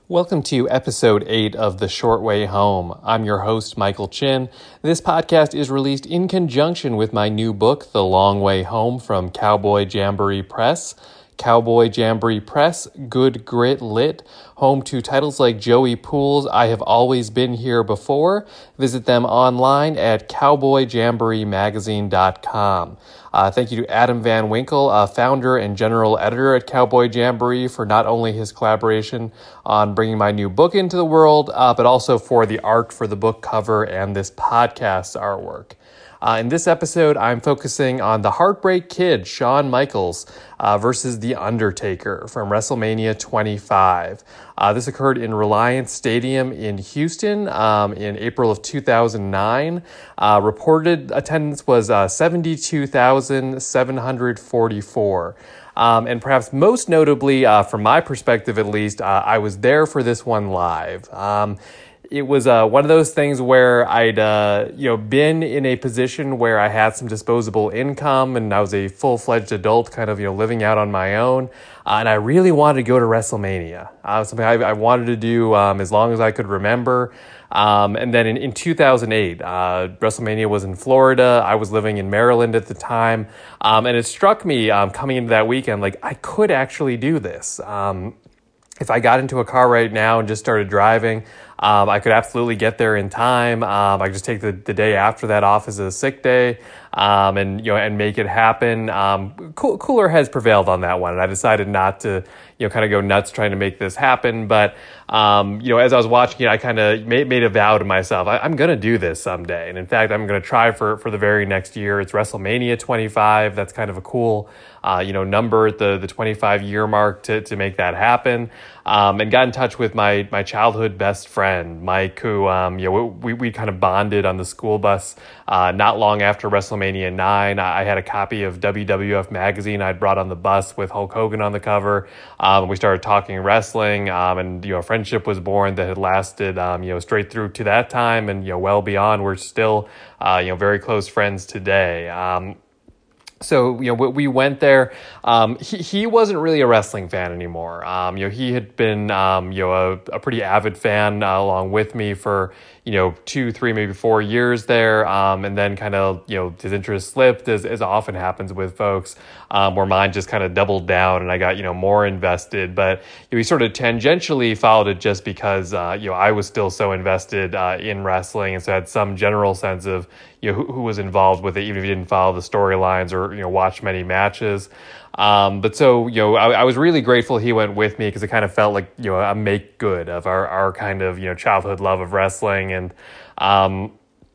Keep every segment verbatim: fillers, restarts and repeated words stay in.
Welcome to episode eight of The Short Way Home. I'm your host, Michael Chin. This podcast is released in conjunction with my new book, The Long Way Home, from Cowboy Jamboree Press. Cowboy Jamboree Press, Good Grit Lit, home to titles like Joey Poole's I Have Always Been Here Before. Visit them online at cowboy jamboree magazine dot com. Uh, thank you to Adam Van Winkle, uh, founder and general editor at Cowboy Jamboree, for not only his collaboration on bringing my new book into the world, uh, but also for the art for the book cover and this podcast artwork. Uh, in this episode, I'm focusing on the Heartbreak Kid, Shawn Michaels, uh, versus The Undertaker from WrestleMania twenty-five. Uh, this occurred in Reliance Stadium in Houston um, in April of two thousand nine. Uh, reported attendance was uh, seventy-two thousand seven hundred forty-four. Um, and perhaps most notably, uh, from my perspective at least, uh, I was there for this one live. Um, It was uh, one of those things where I'd uh, you know been in a position where I had some disposable income and I was a full-fledged adult, kind of you know living out on my own, uh, and I really wanted to go to WrestleMania. Uh, something I, I wanted to do um, as long as I could remember. Um, and then in, in two thousand eight, uh, WrestleMania was in Florida. I was living in Maryland at the time, um, and it struck me um, coming into that weekend, like I could actually do this. Um, If I got into a car right now and just started driving, um, I could absolutely get there in time. Um, I could just take the, the day after that off as a sick day, um, and you know, and make it happen. Um, cool, cooler heads prevailed on that one, and I decided not to, you know, kind of go nuts trying to make this happen. But um, you know, as I was watching it, I kind of made, made a vow to myself: I, I'm going to do this someday. And in fact, I'm going to try for for the very next year. It's WrestleMania twenty-five. That's kind of a cool, uh, you know, number at the the twenty-five year mark to to make that happen. Um, and got in touch with my my childhood best friend, Mike, who, um, you know, we, we kind of bonded on the school bus uh, not long after WrestleMania nine. I had a copy of W W F magazine I'd brought on the bus with Hulk Hogan on the cover. Um, we started talking wrestling, um, and, you know, a friendship was born that had lasted, um, you know, straight through to that time and, you know, well beyond. We're still, uh, you know, very close friends today. Um, So, you know, we went there. Um, he, he wasn't really a wrestling fan anymore. Um, you know, he had been, um, you know, a, a pretty avid fan uh, along with me for, you know, two, three, maybe four years there. Um, and then kind of, you know, his interest slipped, as, as often happens with folks, um, where mine just kind of doubled down and I got, you know, more invested. But you know, we sort of tangentially followed it just because, uh, you know, I was still so invested uh, in wrestling. And so I had some general sense of, you know, who, who was involved with it, even if you didn't follow the storylines or, you know, watch many matches. Um, but so, you know, I, I was really grateful he went with me because it kind of felt like, you know, a make good of our, our kind of, you know, childhood love of wrestling, and um,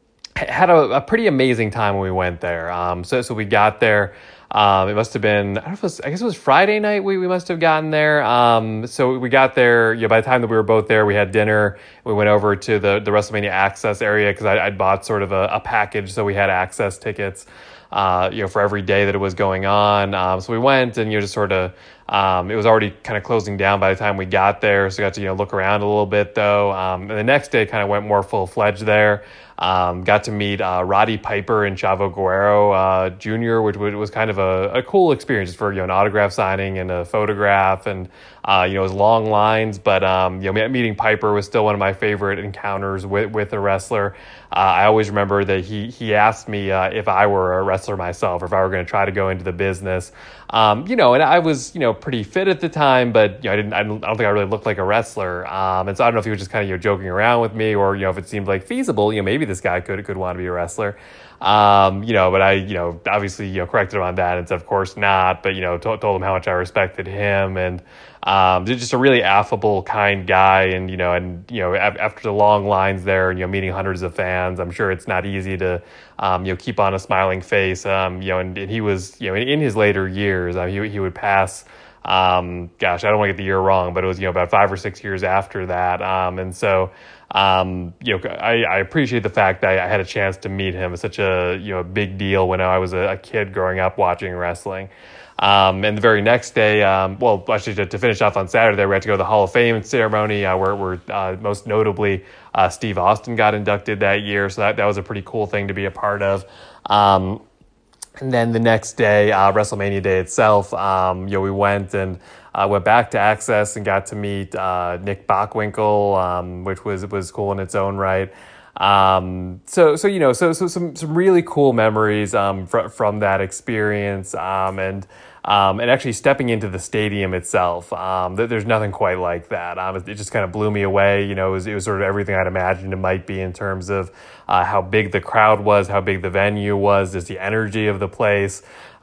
had a, a pretty amazing time when we went there. Um, so, so we got there. Um, it must have been, I don't know if it was, I guess it was Friday night we, we must have gotten there. Um, so we got there, you know, by the time that we were both there, we had dinner. We went over to the, the WrestleMania access area because I'd bought sort of a, a package. So we had access tickets, uh, you know, for every day that it was going on. Um, so we went and, you know, just sort of, um, it was already kind of closing down by the time we got there. So we got to, you know, look around a little bit though. Um, and the next day kind of went more full fledged there. Um, got to meet uh, Roddy Piper and Chavo Guerrero uh, Junior, which was kind of a, a cool experience for, you know, an autograph signing and a photograph, and uh, you know, it was long lines, but um, you know, meeting Piper was still one of my favorite encounters with with a wrestler. Uh, I always remember that he he asked me uh, if I were a wrestler myself, or if I were going to try to go into the business. Um, you know, and I was, you know, pretty fit at the time, but, you know, I didn't, I don't, I don't think I really looked like a wrestler. Um, and so I don't know if he was just kind of, you know, joking around with me, or, you know, if it seemed like feasible, you know, maybe this guy could, could want to be a wrestler. Um, you know, but I, you know, obviously, you know, corrected him on that and said, of course not, but, you know, to- told him how much I respected him, and, um, just a really affable, kind guy. And, you know, and, you know, af- after the long lines there and, you know, meeting hundreds of fans, I'm sure it's not easy to, um, you know, keep on a smiling face. Um, you know, and, and he was, you know, in, in his later years, uh, he, he would pass, um, gosh, I don't want to get the year wrong, but it was, you know, about five or six years after that. Um, and so, um, you know, I, I appreciate the fact that I had a chance to meet him. It's such a, you know, a big deal when I was a, a kid growing up watching wrestling. Um, and the very next day, um, well, actually to, to finish off on Saturday, we had to go to the Hall of Fame ceremony, uh, where, where uh, most notably uh, Steve Austin got inducted that year. So that, that was a pretty cool thing to be a part of. Um, and then the next day, uh, WrestleMania day itself, um, you know, we went and I went back to Access and got to meet uh, Nick Bockwinkel, um, which was was cool in its own right. Um, so, so, you know, so, so some, some really cool memories, um, fr- from that experience. Um, and, um, and actually stepping into the stadium itself, um, th- there's nothing quite like that. Um, it, it just kind of blew me away. You know, it was, it was sort of everything I'd imagined it might be in terms of, uh, how big the crowd was, how big the venue was, just the energy of the place.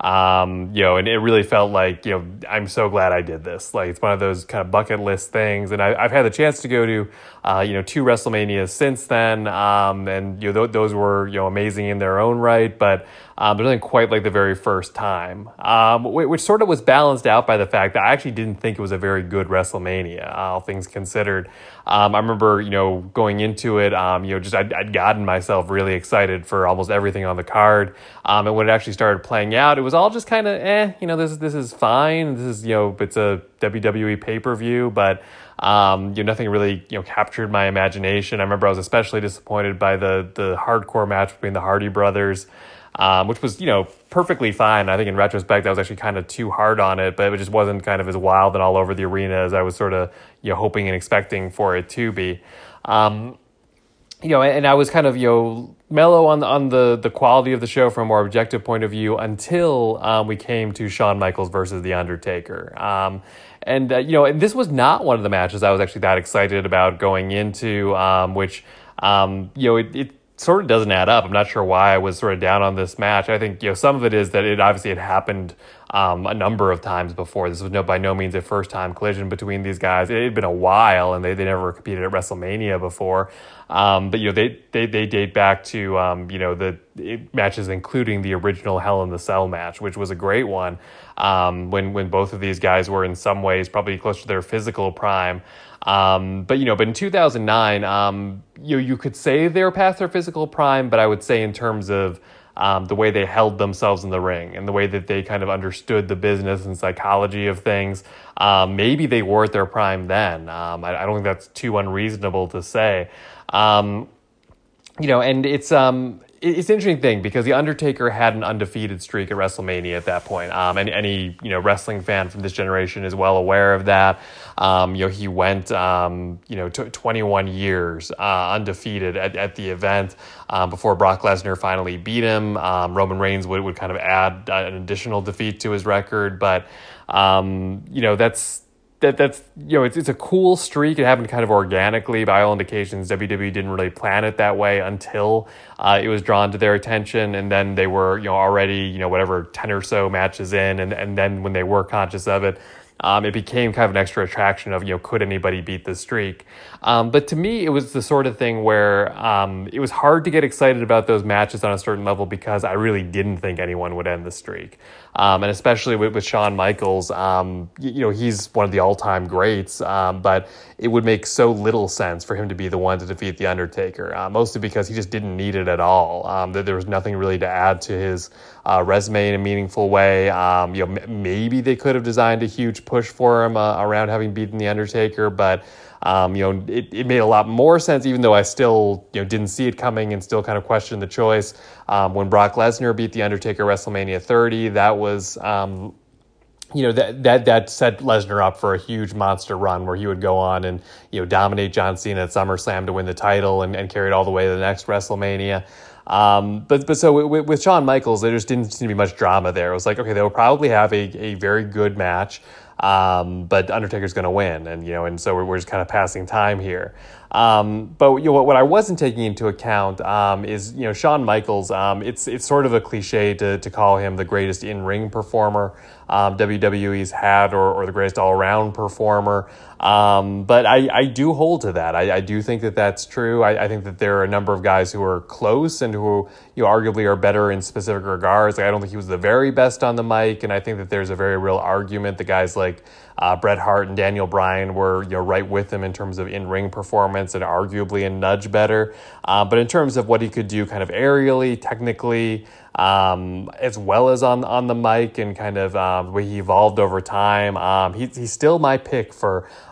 Um, you know, and it really felt like, you know, I'm so glad I did this. Like, it's one of those kind of bucket list things. And I, I've had the chance to go to, uh, you know, two WrestleManias since then. Um, and, you know, th- those were, you know, amazing in their own right, but, um, but nothing quite like the very first time, um, which, which sort of was balanced out by the fact that I actually didn't think it was a very good WrestleMania, all things considered. Um, I remember, you know, going into it, um, you know, just I'd, I'd gotten myself really excited for almost everything on the card. Um, and when it actually started playing out, it was all just kind of, eh, you know, this, this is fine. This is, you know, it's a W W E pay-per-view, but, um, you know, nothing really, you know, captured my imagination. I remember I was especially disappointed by the, the hardcore match between the Hardy brothers, um, which was, you know, perfectly fine. I think in retrospect, I was actually kind of too hard on it, but it just wasn't kind of as wild and all over the arena as I was sort of, you know, hoping and expecting for it to be. Um, you know, and I was kind of, you know, mellow on the, on the, the quality of the show from a more objective point of view until um, we came to Shawn Michaels versus The Undertaker. Um, and, uh, you know, and this was not one of the matches I was actually that excited about going into, um, which, um, you know, it, it sort of doesn't add up. I'm not sure why I was sort of down on this match. I think, you know, some of it is that it obviously had happened um, a number of times before. This was no by no means a first time collision between these guys. It had been a while, and they, they never competed at WrestleMania before. Um, but you know, they they they date back to um, you know the it, matches including the original Hell in the Cell match, which was a great one. Um, when when both of these guys were in some ways probably close to their physical prime. Um, but you know, but in two thousand nine, um, you you could say they were past their physical prime, but I would say in terms of um, the way they held themselves in the ring and the way that they kind of understood the business and psychology of things, um, maybe they were at their prime then. Um, I, I don't think that's too unreasonable to say. Um, you know, and it's um, it's an interesting thing because The Undertaker had an undefeated streak at WrestleMania at that point. Um, and any, you know, wrestling fan from this generation is well aware of that. Um, you know, he went, um, you know, t- twenty-one years uh, undefeated at, at the event um, before Brock Lesnar finally beat him. Um, Roman Reigns would, would kind of add an additional defeat to his record. But, um, you know, that's, That that's you know it's it's a cool streak. It happened kind of organically. By all indications, W W E didn't really plan it that way until uh, it was drawn to their attention, and then they were you know already you know whatever ten or so matches in, and and then when they were conscious of it, um, it became kind of an extra attraction of you know could anybody beat the streak? Um, but to me, it was the sort of thing where um, it was hard to get excited about those matches on a certain level because I really didn't think anyone would end the streak. Um, and especially with, with Shawn Michaels, um, you, you know, he's one of the all-time greats, um, but it would make so little sense for him to be the one to defeat The Undertaker, uh, mostly because he just didn't need it at all. Um, there, there was nothing really to add to his uh, resume in a meaningful way. Um, you know, m- maybe they could have designed a huge push for him uh, around having beaten The Undertaker, but Um, you know, it, it made a lot more sense, even though I still, you know, didn't see it coming and still kind of questioned the choice. Um, when Brock Lesnar beat The Undertaker WrestleMania thirty, that was, um, you know, that, that, that set Lesnar up for a huge monster run where he would go on and, you know, dominate John Cena at SummerSlam to win the title and, and carry it all the way to the next WrestleMania. Um, but, but so with, with Shawn Michaels, there just didn't seem to be much drama there. It was like, okay, they'll probably have a, a very good match. Um, but Undertaker's going to win, and you know, and so we're, we're just kind of passing time here. Um, but you know, what, what I wasn't taking into account um, is you know Shawn Michaels. Um, it's it's sort of a cliche to to call him the greatest in-ring performer um, W W E's had, or or the greatest all-around performer. Um, but I, I do hold to that. I, I do think that that's true. I, I think that there are a number of guys who are close and who you know arguably are better in specific regards. Like, I don't think he was the very best on the mic, and I think that there's a very real argument that guys like Uh, Bret Hart and Daniel Bryan were you know right with him in terms of in-ring performance and arguably a nudge better. Uh, but in terms of what he could do kind of aerially, technically, um, as well as on on the mic and kind of um, the way he evolved over time, um, he, he's still my pick for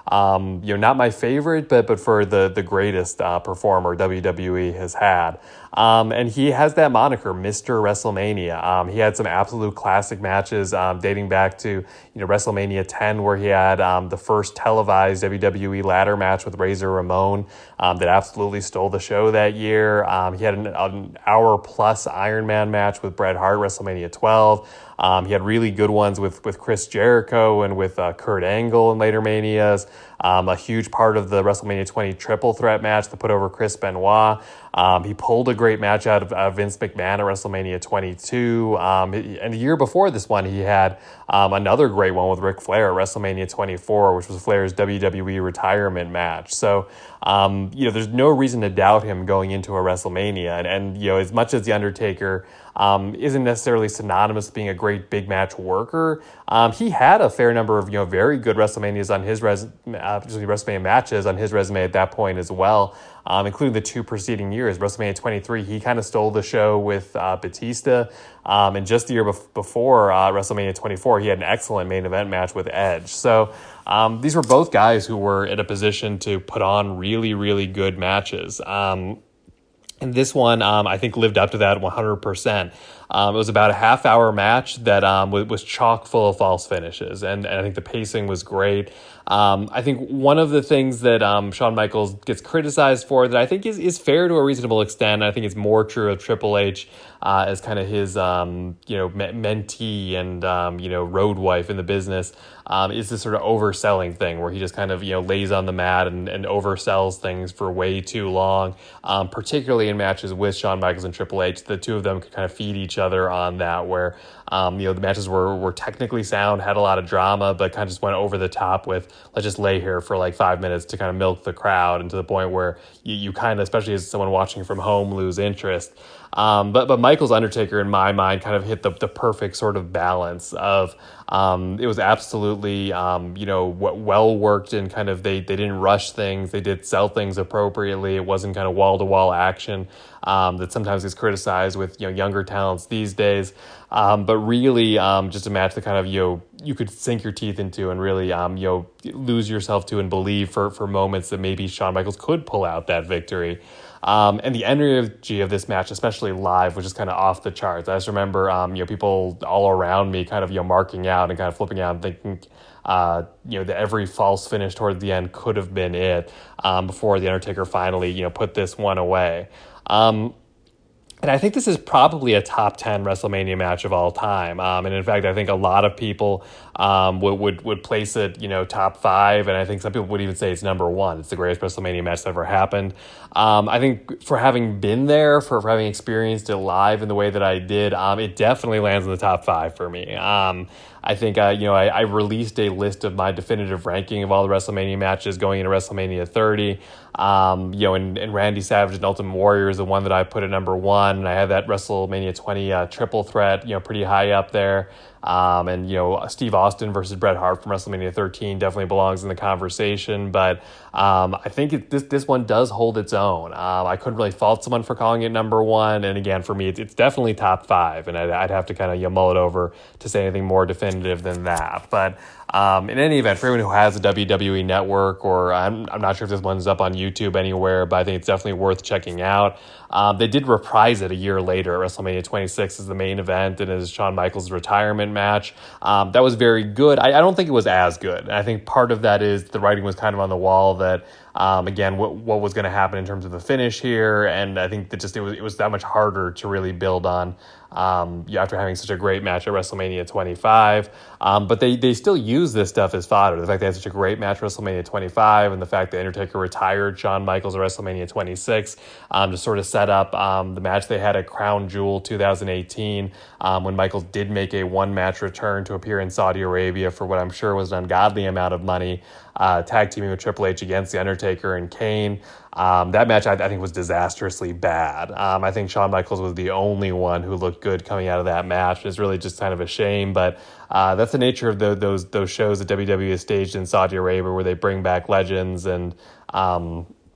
Um, you know, not my favorite, but but for the the greatest uh, performer W W E has had. Um, and he has that moniker, Mister WrestleMania. Um, he had some absolute classic matches um, dating back to, you know, WrestleMania ten, where he had um, the first televised W W E ladder match with Razor Ramon um, that absolutely stole the show that year. Um, he had an, an hour plus Iron Man match with Bret Hart, WrestleMania twelve. Um, he had really good ones with, with Chris Jericho and with uh, Kurt Angle in later Manias. Um, a huge part of the WrestleMania twenty triple threat match that put over Chris Benoit. Um, he pulled a great match out of uh, Vince McMahon at WrestleMania twenty-two. Um, and the year before this one, he had um, another great one with Ric Flair at WrestleMania twenty-four, which was Flair's W W E retirement match. So, um, you know, there's no reason to doubt him going into a WrestleMania. And, and you know, as much as The Undertaker um, isn't necessarily synonymous with being a great big match worker, um, he had a fair number of, you know, very good WrestleManias on his res- uh, WrestleMania matches on his resume at that point as well. Um, including the two preceding years. WrestleMania twenty-three, he kind of stole the show with uh, Batista. Um, and just the year bef- before uh, WrestleMania twenty-four, he had an excellent main event match with Edge. So um, these were both guys who were in a position to put on really, really good matches. Um, and this one, um, I think, lived up to that one hundred percent. Um, it was about a half hour match that um, was chock full of false finishes. And, and I think the pacing was great. Um, I think one of the things that um, Shawn Michaels gets criticized for that I think is, is fair to a reasonable extent, I think it's more true of Triple H uh, as kind of his, um, you know, me- mentee and, um, you know, road wife in the business, um, is this sort of overselling thing where he just kind of, you know, lays on the mat and, and oversells things for way too long, um, particularly in matches with Shawn Michaels and Triple H. The two of them could kind of feed each other on that, where um, you know, the matches were were technically sound, had a lot of drama, but kind of just went over the top with, let's just lay here for like five minutes to kind of milk the crowd, and to the point where you, you kind of, especially as someone watching from home, lose interest. Um, but but Michaels Undertaker, in my mind, kind of hit the the perfect sort of balance of um, it was absolutely um, you know w- well worked, and kind of they they didn't rush things, they did sell things appropriately. It wasn't kind of wall to wall action um, that sometimes is criticized with, you know, younger talents these days. Um, but really, um, just a match that kind of, you know, you could sink your teeth into and really, um, you know, lose yourself to and believe for for moments that maybe Shawn Michaels could pull out that victory. Um, and the energy of this match, especially live, was just kind of off the charts. I just remember, um, you know, people all around me kind of, you know, marking out and kind of flipping out and thinking, uh, you know, that every false finish toward the end could have been it, um, before The Undertaker finally, you know, put this one away. Um, And I think this is probably a top ten WrestleMania match of all time. Um, and in fact, I think a lot of people um, would, would would place it, you know, top five. And I think some people would even say it's number one. It's the greatest WrestleMania match that ever happened. Um, I think for having been there, for, for having experienced it live in the way that I did, um, it definitely lands in the top five for me. Um, I think, uh, you know, I, I released a list of my definitive ranking of all the WrestleMania matches going into WrestleMania thirty. Um, you know, and, and Randy Savage and Ultimate Warrior is the one that I put at number one. And I had that WrestleMania twenty uh, triple threat, you know, pretty high up there. Um, and, you know, Steve Austin versus Bret Hart from WrestleMania thirteen definitely belongs in the conversation. But um, I think it, this this one does hold its own. Um, I couldn't really fault someone for calling it number one. And again, for me, it's, it's definitely top five. And I'd, I'd have to kind of, you know, mull it over to say anything more definitive than that. But um, in any event, for anyone who has a W W E network, or I'm, I'm not sure if this one's up on YouTube anywhere, but I think it's definitely worth checking out. Um, they did reprise it a year later at WrestleMania twenty-six as the main event and as Shawn Michaels' retirement match. Um, that was very good. I, I don't think it was as good. And I think part of that is the writing was kind of on the wall that, um, again, what what was going to happen in terms of the finish here. And I think that just it was it was that much harder to really build on um, after having such a great match at WrestleMania twenty-five. Um, but they they still use this stuff as fodder. The fact they had such a great match at WrestleMania twenty-five, and the fact that Undertaker retired Shawn Michaels at WrestleMania twenty-six um, to sort of set up um, the match they had at Crown Jewel two thousand eighteen, um, when Michaels did make a one-match return to appear in Saudi Arabia for what I'm sure was an ungodly amount of money, uh, tag teaming with Triple H against The Undertaker and Kane. Um, that match, I, I think, was disastrously bad. Um, I think Shawn Michaels was the only one who looked good coming out of that match. It's really just kind of a shame, but uh, that's the nature of the, those those shows that W W E has staged in Saudi Arabia, where they bring back legends and um,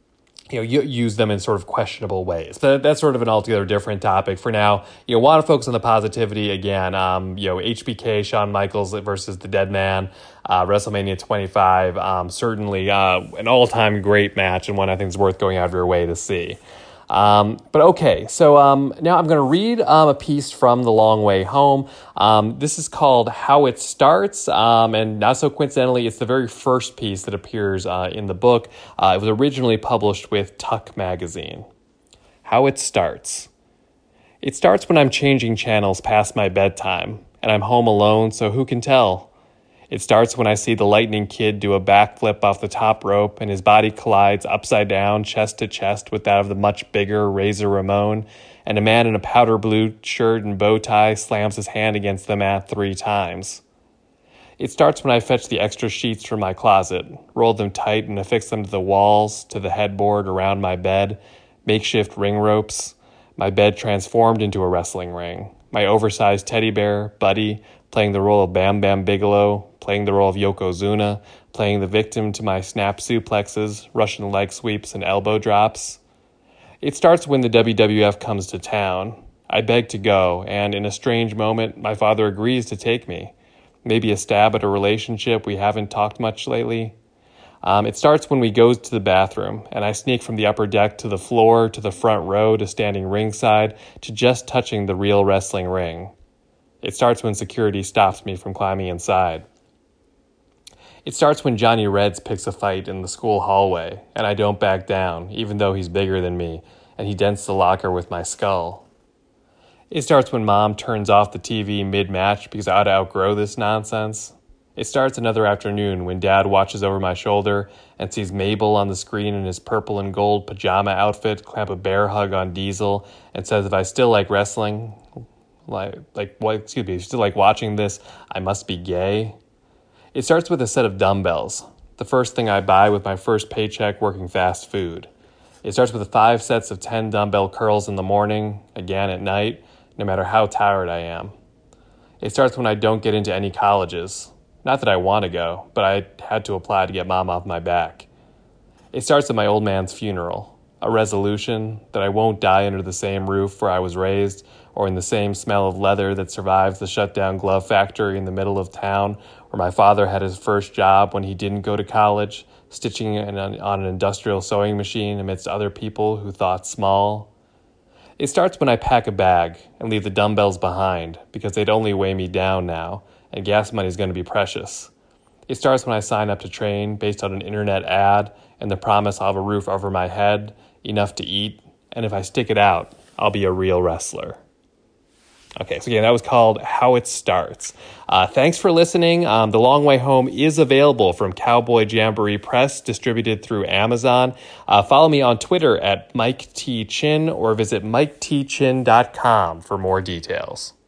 you know, you use them in sort of questionable ways. But that's sort of an altogether different topic. For now, you know, want to focus on the positivity again. Um, you know, H B K, Shawn Michaels versus the Dead Man, uh, WrestleMania twenty-five. Um, certainly uh, an all-time great match and one I think is worth going out of your way to see. Um, but okay, so um, now I'm going to read um, a piece from The Long Way Home. Um, this is called How It Starts, um, and not so coincidentally, it's the very first piece that appears uh, in the book. Uh, it was originally published with Tuck Magazine. How It Starts. It starts when I'm changing channels past my bedtime, and I'm home alone, so who can tell? It starts when I see the Lightning Kid do a backflip off the top rope and his body collides upside down, chest to chest with that of the much bigger Razor Ramon, and a man in a powder blue shirt and bow tie slams his hand against the mat three times. It starts when I fetch the extra sheets from my closet, roll them tight and affix them to the walls, to the headboard around my bed, makeshift ring ropes, my bed transformed into a wrestling ring, my oversized teddy bear, Buddy, playing the role of Bam Bam Bigelow, playing the role of Yokozuna, playing the victim to my snap suplexes, Russian leg sweeps, and elbow drops. It starts when the W W F comes to town. I beg to go, and in a strange moment, my father agrees to take me. Maybe a stab at a relationship we haven't talked much lately. Um, it starts when we go to the bathroom, and I sneak from the upper deck to the floor, to the front row, to standing ringside, to just touching the real wrestling ring. It starts when security stops me from climbing inside. It starts when Johnny Reds picks a fight in the school hallway, and I don't back down, even though he's bigger than me, and he dents the locker with my skull. It starts when Mom turns off the T V mid-match because I ought to outgrow this nonsense. It starts another afternoon when Dad watches over my shoulder and sees Mabel on the screen in his purple and gold pajama outfit clamp a bear hug on Diesel and says if I still like wrestling, like, like what, excuse me, if you still like watching this, I must be gay. It starts with a set of dumbbells, the first thing I buy with my first paycheck working fast food. It starts with five sets of ten dumbbell curls in the morning, again at night, no matter how tired I am. It starts when I don't get into any colleges. Not that I want to go, but I had to apply to get Mom off my back. It starts at my old man's funeral, a resolution that I won't die under the same roof where I was raised or in the same smell of leather that survives the shut-down glove factory in the middle of town where my father had his first job when he didn't go to college, stitching an, on an industrial sewing machine amidst other people who thought small. It starts when I pack a bag and leave the dumbbells behind because they'd only weigh me down now, and gas money is going to be precious. It starts when I sign up to train based on an internet ad and the promise I'll have a roof over my head, enough to eat, and if I stick it out, I'll be a real wrestler. Okay, so again, that was called How It Starts. Uh, thanks for listening. Um, The Long Way Home is available from Cowboy Jamboree Press, distributed through Amazon. Uh, follow me on Twitter at Mike T. Chin or visit mike t chin dot com for more details.